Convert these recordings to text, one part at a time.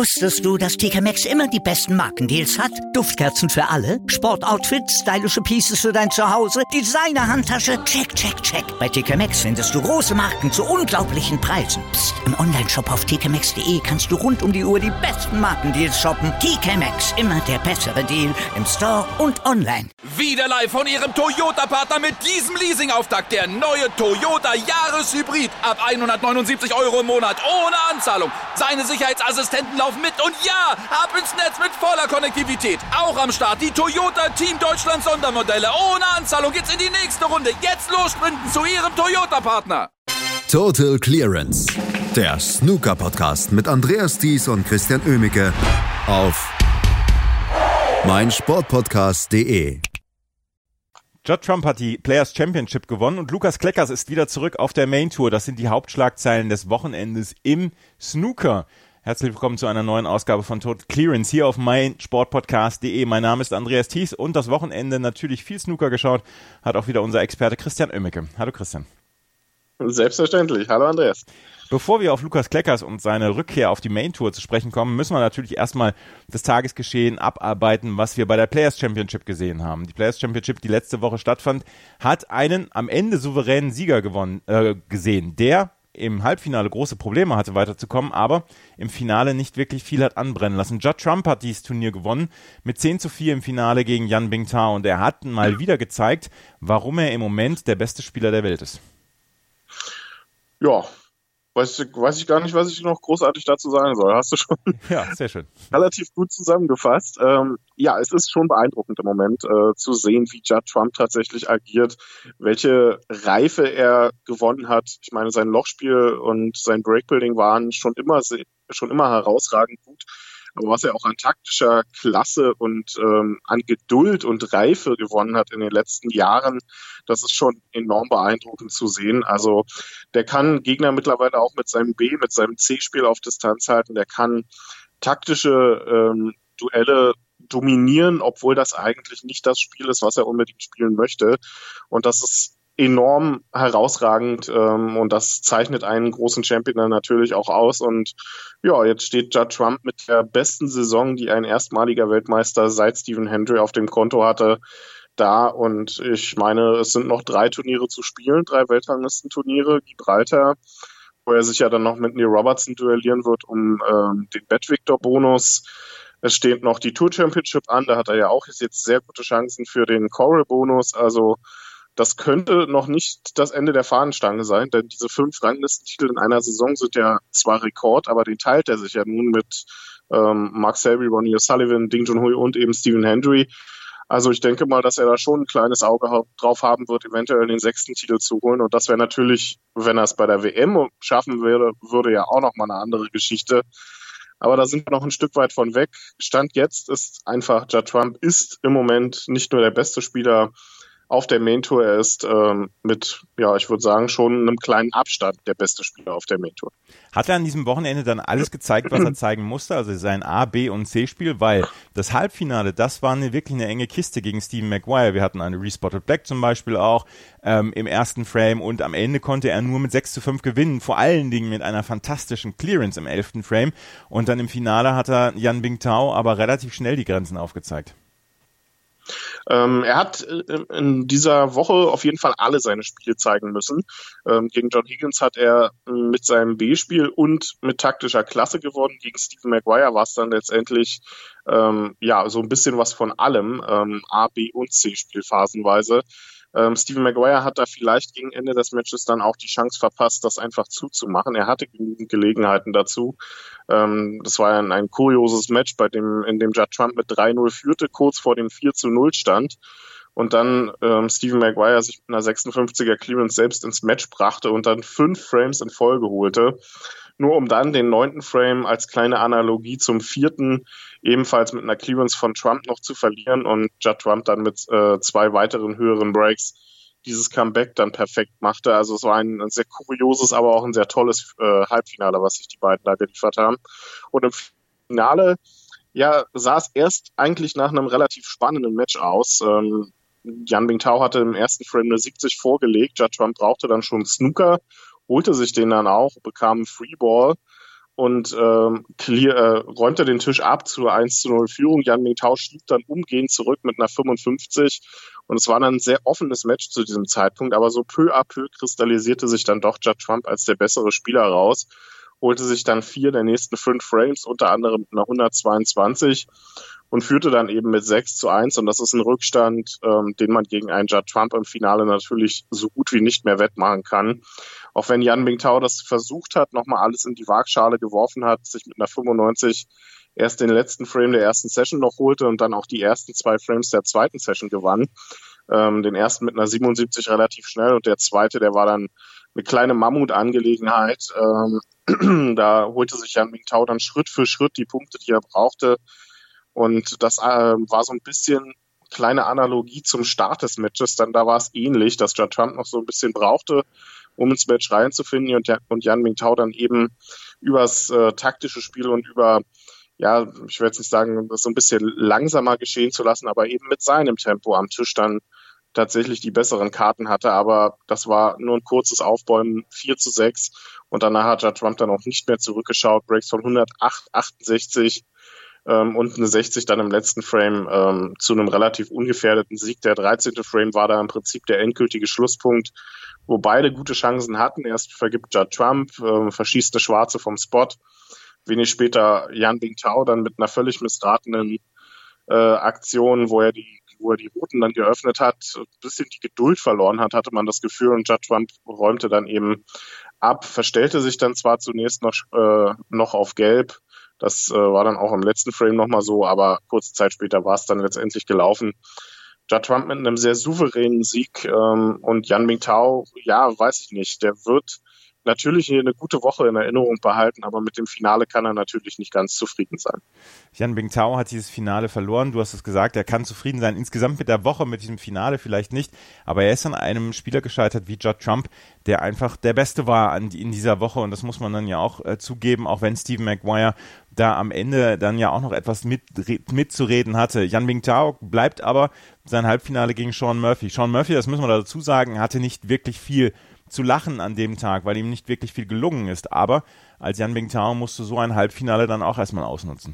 Wusstest du, dass TK Maxx immer die besten Markendeals hat? Duftkerzen für alle, Sportoutfits, stylische Pieces für dein Zuhause, Designer-Handtasche, check, check, check. Bei TK Maxx findest du große Marken zu unglaublichen Preisen. Psst. Im Onlineshop auf tkmaxx.de kannst du rund um die Uhr die besten Markendeals shoppen. TK Maxx, immer der bessere Deal im Store und online. Wieder live von Ihrem Toyota-Partner mit diesem Leasing-Auftakt. Der neue Toyota Jahreshybrid. Ab 179 € im Monat. Ohne Anzahlung. Seine Sicherheitsassistenten laufen mit. Und ja, ab ins Netz mit voller Konnektivität. Auch am Start die Toyota Team Deutschland Sondermodelle. Ohne Anzahlung geht's in die nächste Runde. Jetzt los sprinten zu Ihrem Toyota-Partner. Total Clearance. Der Snooker-Podcast mit Andreas Thies und Christian Oemicke auf meinsportpodcast.de. Judd Trump hat die Players Championship gewonnen und Lukas Kleckers ist wieder zurück auf der Main Tour. Das sind die Hauptschlagzeilen des Wochenendes im Snooker. Herzlich willkommen zu einer neuen Ausgabe von Total Clearance hier auf meinsportpodcast.de. Mein Name ist Andreas Thies und das Wochenende natürlich viel Snooker geschaut, hat auch wieder unser Experte Christian Oemicke. Hallo Christian. Selbstverständlich. Hallo Andreas. Bevor wir auf Lukas Kleckers und seine Rückkehr auf die Main Tour zu sprechen kommen, müssen wir natürlich erstmal das Tagesgeschehen abarbeiten, was wir bei der Players Championship gesehen haben. Die Players Championship, die letzte Woche stattfand, hat einen am Ende souveränen Sieger gesehen, der im Halbfinale große Probleme hatte, weiterzukommen, aber im Finale nicht wirklich viel hat anbrennen lassen. Judd Trump hat dieses Turnier gewonnen mit 10:4 im Finale gegen Yan Bingtao und er hat mal wieder gezeigt, warum er im Moment der beste Spieler der Welt ist. Ja, weiß ich gar nicht, was ich noch großartig dazu sagen soll. Hast du schon sehr schön. Relativ gut zusammengefasst. Ja, es ist schon beeindruckend im Moment zu sehen, wie Judd Trump tatsächlich agiert, welche Reife er gewonnen hat. Ich meine, sein Lochspiel und sein Breakbuilding waren schon immer herausragend gut. Aber was er auch an taktischer Klasse und an Geduld und Reife gewonnen hat in den letzten Jahren, das ist schon enorm beeindruckend zu sehen. Also der kann Gegner mittlerweile auch mit seinem mit seinem C-Spiel auf Distanz halten. Der kann taktische Duelle dominieren, obwohl das eigentlich nicht das Spiel ist, was er unbedingt spielen möchte. Und das ist enorm herausragend und das zeichnet einen großen Champion dann natürlich auch aus und ja, jetzt steht Judd Trump mit der besten Saison, die ein erstmaliger Weltmeister seit Stephen Hendry auf dem Konto hatte, da und ich meine, es sind noch 3 Turniere zu spielen, 3 Weltranglistenturniere, Gibraltar, wo er sich ja dann noch mit Neil Robertson duellieren wird um den Bet-Victor-Bonus. Es steht noch die Tour Championship an, da hat er ja auch jetzt sehr gute Chancen für den Coral-Bonus, also das könnte noch nicht das Ende der Fahnenstange sein, denn diese 5 Ranglistentitel in einer Saison sind ja zwar Rekord, aber den teilt er sich ja nun mit Mark Selby, Ronnie O'Sullivan, Ding Junhui und eben Stephen Hendry. Also ich denke mal, dass er da schon ein kleines Auge drauf haben wird, eventuell den 6. Titel zu holen. Und das wäre natürlich, wenn er es bei der WM schaffen würde ja auch nochmal eine andere Geschichte. Aber da sind wir noch ein Stück weit von weg. Stand jetzt ist einfach, Judd Trump ist im Moment nicht nur der beste Spieler auf der Main Tour, er ist mit, ja, ich würde sagen, schon einem kleinen Abstand der beste Spieler auf der Main Tour. Hat er an diesem Wochenende dann alles gezeigt, was er zeigen musste, also sein A-, B- und C-Spiel, weil das Halbfinale, das war wirklich eine enge Kiste gegen Stephen Maguire. Wir hatten eine Respotted Black zum Beispiel auch im ersten Frame und am Ende konnte er nur mit 6:5 gewinnen, vor allen Dingen mit einer fantastischen Clearance im 11. Frame und dann im Finale hat er Yan Bingtao aber relativ schnell die Grenzen aufgezeigt. Er hat in dieser Woche auf jeden Fall alle seine Spiele zeigen müssen. Gegen John Higgins hat er mit seinem B-Spiel und mit taktischer Klasse gewonnen. Gegen Stephen Maguire war es dann letztendlich so ein bisschen was von allem, A, B und C-Spiel phasenweise. Stephen Maguire hat da vielleicht gegen Ende des Matches dann auch die Chance verpasst, das einfach zuzumachen. Er hatte genügend Gelegenheiten dazu. Das war ein kurioses Match, in dem Judd Trump mit 3-0 führte, kurz vor dem 4:0 stand. Und dann Stephen Maguire sich mit einer 56er Clearance selbst ins Match brachte und dann 5 Frames in Folge holte. Nur um dann den 9. Frame als kleine Analogie zum 4. ebenfalls mit einer Clearance von Trump noch zu verlieren und Judd Trump dann mit 2 weiteren höheren Breaks dieses Comeback dann perfekt machte. Also es war ein sehr kurioses, aber auch ein sehr tolles Halbfinale, was sich die beiden da geliefert haben. Und im Finale sah es erst eigentlich nach einem relativ spannenden Match aus. Yan Bingtao hatte im ersten Frame eine 70 vorgelegt. Judd Trump brauchte dann schon Snooker, holte sich den dann auch, bekam einen Freeball und räumte den Tisch ab zur 1:0 Führung. Yan Mingtao schlug dann umgehend zurück mit einer 55 und es war dann ein sehr offenes Match zu diesem Zeitpunkt, aber so peu à peu kristallisierte sich dann doch Judd Trump als der bessere Spieler raus, holte sich dann 4 der nächsten 5 Frames, unter anderem mit einer 122 und führte dann eben mit 6:1 und das ist ein Rückstand, den man gegen einen Judd Trump im Finale natürlich so gut wie nicht mehr wettmachen kann. Auch wenn Yan Mingtao das versucht hat, nochmal alles in die Waagschale geworfen hat, sich mit einer 95 erst den letzten Frame der ersten Session noch holte und dann auch die ersten 2 Frames der zweiten Session gewann. Den ersten mit einer 77 relativ schnell und der zweite, der war dann eine kleine Mammutangelegenheit. Da holte sich Yan Mingtao dann Schritt für Schritt die Punkte, die er brauchte. Und das war so ein bisschen kleine Analogie zum Start des Matches. Dann da war es ähnlich, dass Judd Trump noch so ein bisschen brauchte, um ins Match reinzufinden und Yan Mingtao dann eben übers taktische Spiel und über, ja, ich will jetzt nicht sagen, das so ein bisschen langsamer geschehen zu lassen, aber eben mit seinem Tempo am Tisch dann tatsächlich die besseren Karten hatte. Aber das war nur ein kurzes Aufbäumen, 4:6 und danach hat Judd Trump dann auch nicht mehr zurückgeschaut. Breaks von 108, 68 und eine 60 dann im letzten Frame zu einem relativ ungefährdeten Sieg. Der 13. Frame war da im Prinzip der endgültige Schlusspunkt, wo beide gute Chancen hatten. Erst vergibt Judd Trump, verschießt eine Schwarze vom Spot. Wenig später Yan Mingtao dann mit einer völlig missratenen Aktion, wo er die Routen dann geöffnet hat, ein bisschen die Geduld verloren hat, hatte man das Gefühl, und Judd Trump räumte dann eben ab, verstellte sich dann zwar zunächst noch auf Gelb. Das war dann auch im letzten Frame nochmal so, aber kurze Zeit später war es dann letztendlich gelaufen. Judd Trump mit einem sehr souveränen Sieg und Yan Mingtao, ja, weiß ich nicht, der wird natürlich hier eine gute Woche in Erinnerung behalten, aber mit dem Finale kann er natürlich nicht ganz zufrieden sein. Yan Mingtao hat dieses Finale verloren, du hast es gesagt, er kann zufrieden sein, insgesamt mit der Woche, mit diesem Finale vielleicht nicht, aber er ist an einem Spieler gescheitert wie Judd Trump, der einfach der Beste war in dieser Woche und das muss man dann ja auch zugeben, auch wenn Stephen Maguire da am Ende dann ja auch noch etwas mitzureden hatte. Yan Mingtao bleibt aber sein Halbfinale gegen Sean Murphy. Sean Murphy, das müssen wir dazu sagen, hatte nicht wirklich viel zu lachen an dem Tag, weil ihm nicht wirklich viel gelungen ist. Aber als Yan Mingtao musste so ein Halbfinale dann auch erstmal ausnutzen.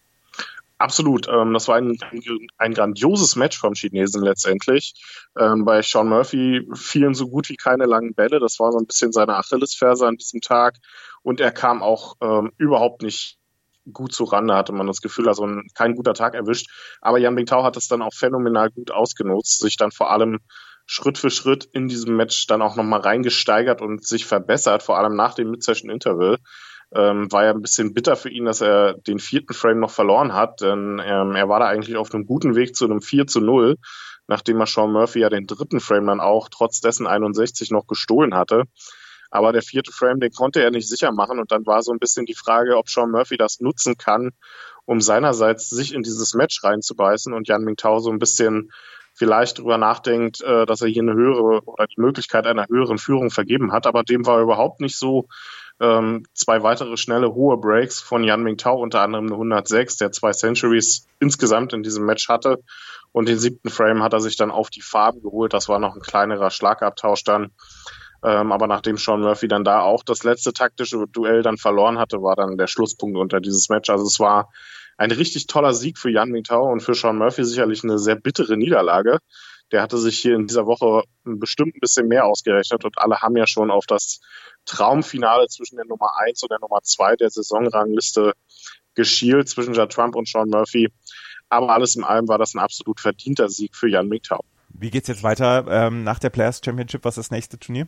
Absolut. Das war ein grandioses Match vom Chinesen letztendlich. Bei Sean Murphy fielen so gut wie keine langen Bälle. Das war so ein bisschen seine Achillesferse an diesem Tag. Und er kam auch überhaupt nicht gut zurande, hatte man das Gefühl, also kein guter Tag erwischt. Aber Yan Mingtao hat es dann auch phänomenal gut ausgenutzt, sich dann vor allem Schritt für Schritt in diesem Match dann auch nochmal reingesteigert und sich verbessert, vor allem nach dem Mid-Session-Interval. War ja ein bisschen bitter für ihn, dass er den 4. Frame noch verloren hat, denn er war da eigentlich auf einem guten Weg zu einem 4:0, nachdem er Sean Murphy ja den 3. Frame dann auch trotz dessen 61 noch gestohlen hatte. Aber der 4. Frame, den konnte er nicht sicher machen und dann war so ein bisschen die Frage, ob Sean Murphy das nutzen kann, um seinerseits sich in dieses Match reinzubeißen und Yan Mingtao so ein bisschen vielleicht drüber nachdenkt, dass er hier eine höhere oder die Möglichkeit einer höheren Führung vergeben hat, aber dem war überhaupt nicht so. 2 weitere schnelle, hohe Breaks von Yan Mingtao, unter anderem eine 106, der 2 Centuries insgesamt in diesem Match hatte und den 7. Frame hat er sich dann auf die Farben geholt, das war noch ein kleinerer Schlagabtausch dann, aber nachdem Sean Murphy dann da auch das letzte taktische Duell dann verloren hatte, war dann der Schlusspunkt unter dieses Match, also es war ein richtig toller Sieg für Yan Mingtao und für Sean Murphy sicherlich eine sehr bittere Niederlage. Der hatte sich hier in dieser Woche bestimmt ein bisschen mehr ausgerechnet und alle haben ja schon auf das Traumfinale zwischen der Nummer 1 und der Nummer 2 der Saisonrangliste geschielt zwischen Judd Trump und Sean Murphy. Aber alles in allem war das ein absolut verdienter Sieg für Yan Mingtao. Wie geht's jetzt weiter nach der Players Championship? Was ist das nächste Turnier?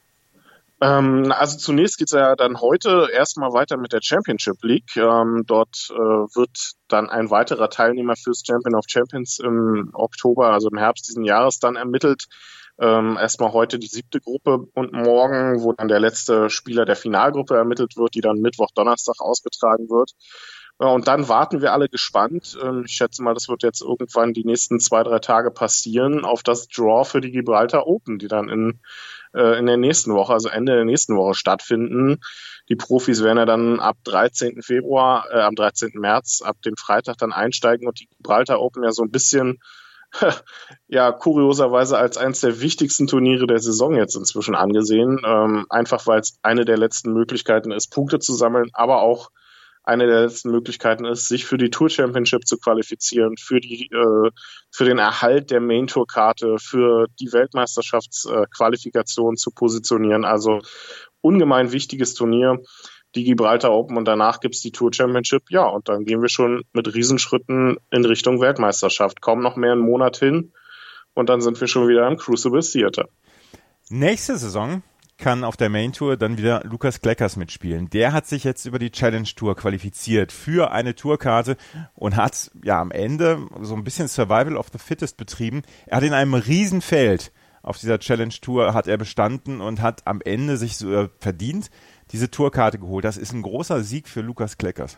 Also zunächst geht's ja dann heute erstmal weiter mit der Championship League. Dort wird dann ein weiterer Teilnehmer fürs Champion of Champions im Oktober, also im Herbst diesen Jahres dann ermittelt. Erstmal heute die 7. Gruppe und morgen, wo dann der letzte Spieler der Finalgruppe ermittelt wird, die dann Mittwoch, Donnerstag ausgetragen wird. Und dann warten wir alle gespannt. Ich schätze mal, das wird jetzt irgendwann die nächsten 2-3 Tage passieren auf das Draw für die Gibraltar Open, die dann in der nächsten Woche, also Ende der nächsten Woche stattfinden. Die Profis werden ja dann am 13. März, ab dem Freitag dann einsteigen und die Gibraltar Open ja so ein bisschen ja kurioserweise als eines der wichtigsten Turniere der Saison jetzt inzwischen angesehen. Einfach weil es eine der letzten Möglichkeiten ist, Punkte zu sammeln, aber auch eine der letzten Möglichkeiten ist, sich für die Tour Championship zu qualifizieren, für den Erhalt der Main Tour Karte, für die Weltmeisterschaftsqualifikation zu positionieren. Also ungemein wichtiges Turnier, die Gibraltar Open, und danach gibt's die Tour Championship. Ja, und dann gehen wir schon mit Riesenschritten in Richtung Weltmeisterschaft. Kaum noch mehr einen Monat hin und dann sind wir schon wieder im Crucible Theater. Nächste Saison kann auf der Main Tour dann wieder Lukas Kleckers mitspielen. Der hat sich jetzt über die Challenge Tour qualifiziert für eine Tourkarte und hat ja am Ende so ein bisschen Survival of the Fittest betrieben. Er hat in einem Riesenfeld auf dieser Challenge Tour hat er bestanden und hat am Ende sich so verdient diese Tourkarte geholt. Das ist ein großer Sieg für Lukas Kleckers.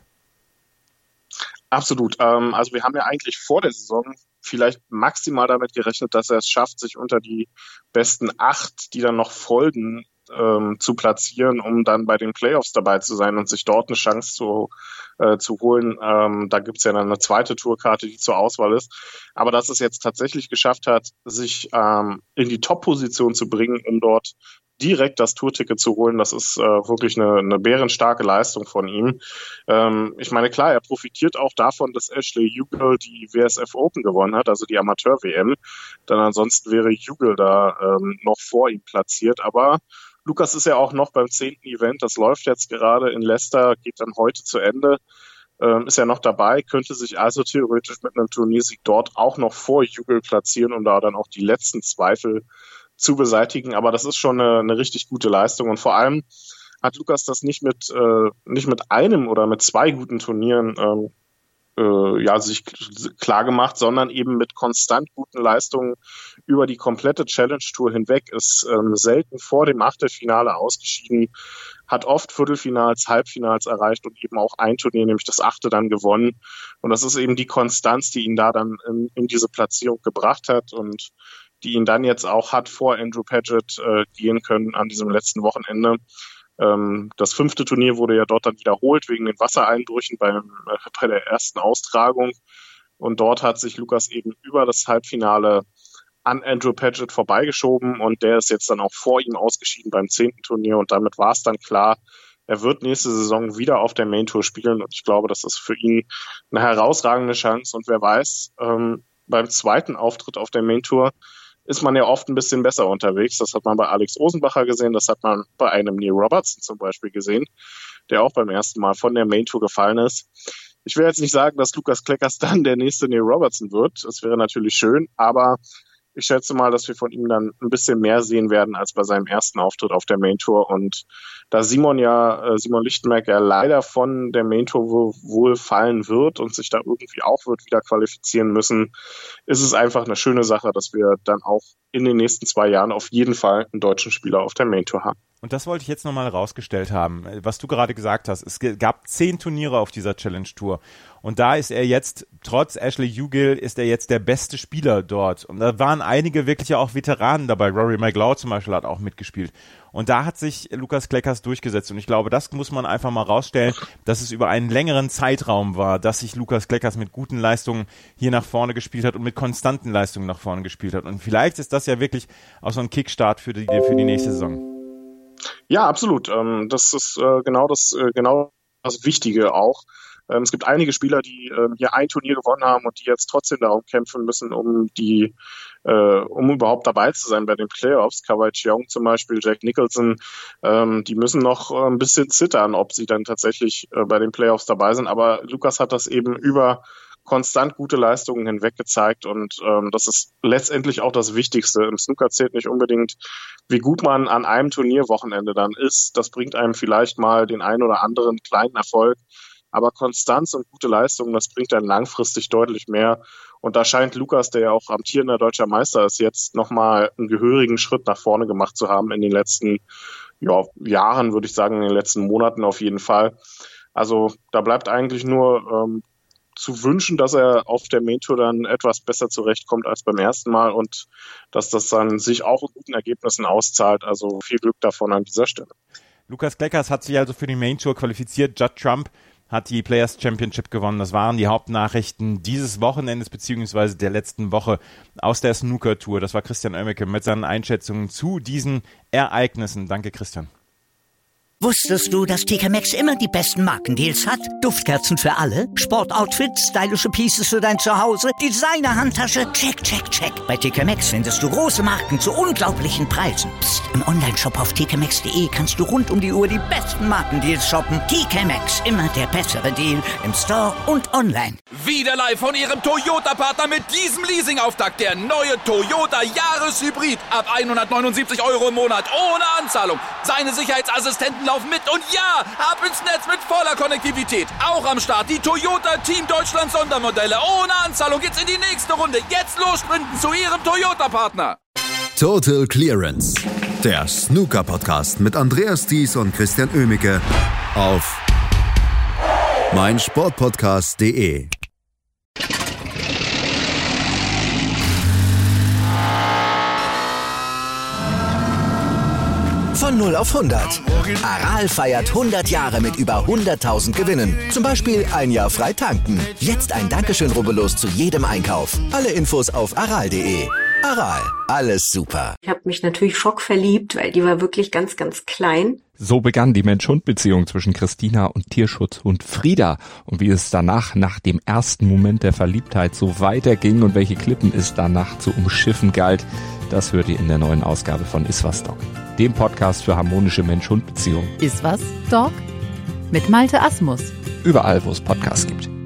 Absolut. Also wir haben ja eigentlich vor der Saison vielleicht maximal damit gerechnet, dass er es schafft, sich unter die besten 8, die dann noch folgen, zu platzieren, um dann bei den Playoffs dabei zu sein und sich dort eine Chance zu holen. Da gibt's ja dann eine zweite Tourkarte, die zur Auswahl ist. Aber dass es jetzt tatsächlich geschafft hat, sich in die Top-Position zu bringen, um dort direkt das Tourticket zu holen, das ist wirklich eine bärenstarke Leistung von ihm. Ich meine, klar, er profitiert auch davon, dass Ashley Hugel die WSF Open gewonnen hat, also die Amateur-WM. Denn ansonsten wäre Hugel da noch vor ihm platziert. Aber Lukas ist ja auch noch beim 10. Event, das läuft jetzt gerade in Leicester, geht dann heute zu Ende. Ist ja noch dabei, könnte sich also theoretisch mit einem Turniersieg dort auch noch vor Hugel platzieren, um da dann auch die letzten Zweifel zu beseitigen, aber das ist schon eine richtig gute Leistung und vor allem hat Lukas das nicht mit einem oder mit 2 guten Turnieren sich klar gemacht, sondern eben mit konstant guten Leistungen über die komplette Challenge Tour hinweg, ist selten vor dem Achtelfinale ausgeschieden, hat oft Viertelfinals, Halbfinals erreicht und eben auch ein Turnier, nämlich das 8. dann gewonnen. Und das ist eben die Konstanz, die ihn da dann in diese Platzierung gebracht hat und die ihn dann jetzt auch hat vor Andrew Paget gehen können an diesem letzten Wochenende. Das 5. Turnier wurde ja dort dann wiederholt wegen den Wassereinbrüchen bei der ersten Austragung. Und dort hat sich Lukas eben über das Halbfinale an Andrew Paget vorbeigeschoben und der ist jetzt dann auch vor ihm ausgeschieden beim 10. Turnier und damit war es dann klar, er wird nächste Saison wieder auf der Main Tour spielen und ich glaube, das ist für ihn eine herausragende Chance und wer weiß, beim zweiten Auftritt auf der Main Tour ist man ja oft ein bisschen besser unterwegs. Das hat man bei Alex Osenbacher gesehen, das hat man bei einem Neil Robertson zum Beispiel gesehen, der auch beim ersten Mal von der Main Tour gefallen ist. Ich will jetzt nicht sagen, dass Lukas Kleckers dann der nächste Neil Robertson wird. Das wäre natürlich schön, aber ich schätze mal, dass wir von ihm dann ein bisschen mehr sehen werden als bei seinem ersten Auftritt auf der Main Tour. Und da Simon Lichtenberg ja leider von der Main Tour wohl fallen wird und sich da irgendwie auch wird wieder qualifizieren müssen, ist es einfach eine schöne Sache, dass wir dann auch in den nächsten 2 Jahren auf jeden Fall einen deutschen Spieler auf der Main Tour haben. Und das wollte ich jetzt nochmal rausgestellt haben, was du gerade gesagt hast. Es gab 10 Turniere auf dieser Challenge Tour. Und da ist er jetzt, trotz Ashley Hugel, ist er jetzt der beste Spieler dort. Und da waren einige wirklich auch Veteranen dabei. Rory McIlroy zum Beispiel hat auch mitgespielt. Und da hat sich Lukas Kleckers durchgesetzt. Und ich glaube, das muss man einfach mal rausstellen, dass es über einen längeren Zeitraum war, dass sich Lukas Kleckers mit guten Leistungen hier nach vorne gespielt hat und mit konstanten Leistungen nach vorne gespielt hat. Und vielleicht ist das ja wirklich auch so ein Kickstart für die nächste Saison. Ja, absolut. Das ist genau das Wichtige auch. Es gibt einige Spieler, die hier ein Turnier gewonnen haben und die jetzt trotzdem darum kämpfen müssen, um überhaupt dabei zu sein bei den Playoffs. Kawai Cheong zum Beispiel, Jack Nicholson, die müssen noch ein bisschen zittern, ob sie dann tatsächlich bei den Playoffs dabei sind. Aber Lukas hat das eben über konstant gute Leistungen hinweg gezeigt und das ist letztendlich auch das Wichtigste. Im Snooker zählt nicht unbedingt, wie gut man an einem Turnierwochenende dann ist. Das bringt einem vielleicht mal den einen oder anderen kleinen Erfolg, aber Konstanz und gute Leistungen, das bringt dann langfristig deutlich mehr. Und da scheint Lukas, der ja auch amtierender deutscher Meister ist, jetzt nochmal einen gehörigen Schritt nach vorne gemacht zu haben in den letzten Jahren, würde ich sagen, in den letzten Monaten auf jeden Fall. Also da bleibt eigentlich nur zu wünschen, dass er auf der Main Tour dann etwas besser zurechtkommt als beim ersten Mal und dass das dann sich auch in guten Ergebnissen auszahlt. Also viel Glück davon an dieser Stelle. Lukas Kleckers hat sich also für die Main Tour qualifiziert. Judd Trump hat die Players Championship gewonnen. Das waren die Hauptnachrichten dieses Wochenendes bzw. der letzten Woche aus der Snooker-Tour. Das war Christian Oemmeke mit seinen Einschätzungen zu diesen Ereignissen. Danke, Christian. Wusstest du, dass TK Maxx immer die besten Markendeals hat? Duftkerzen für alle, Sportoutfits, stylische Pieces für dein Zuhause, Designer-Handtasche, check, check, check. Bei TK Maxx findest du große Marken zu unglaublichen Preisen. Psst. Im Onlineshop auf tkmaxx.de kannst du rund um die Uhr die besten Markendeals shoppen. TK Maxx, immer der bessere Deal im Store und online. Wieder live von Ihrem Toyota-Partner mit diesem Leasing-Auftakt. Der neue Toyota Jahreshybrid. Ab 179 € im Monat. Ohne Anzahlung. Seine Sicherheitsassistenten laufen mit. Und ja, ab ins Netz mit voller Konnektivität. Auch am Start die Toyota Team Deutschland Sondermodelle. Ohne Anzahlung geht's in die nächste Runde. Jetzt los sprinten zu Ihrem Toyota-Partner. Total Clearance. Der Snooker-Podcast mit Andreas Thies und Christian Oemmeke auf meinsportpodcast.de. Von 0 auf 100. Aral feiert 100 Jahre mit über 100.000 Gewinnen. Zum Beispiel ein Jahr frei tanken. Jetzt ein Dankeschön, rubbellos zu jedem Einkauf. Alle Infos auf aral.de. Aral, alles super. Ich habe mich natürlich schockverliebt, weil die war wirklich ganz, ganz klein. So begann die Mensch-Hund-Beziehung zwischen Christina und Tierschutzhund Frieda. Und wie es danach, nach dem ersten Moment der Verliebtheit, so weiterging und welche Klippen es danach zu umschiffen galt, das hört ihr in der neuen Ausgabe von Iswas Dog, dem Podcast für harmonische Mensch-Hund-Beziehungen. Iswas Dog mit Malte Asmus. Überall, wo es Podcasts gibt.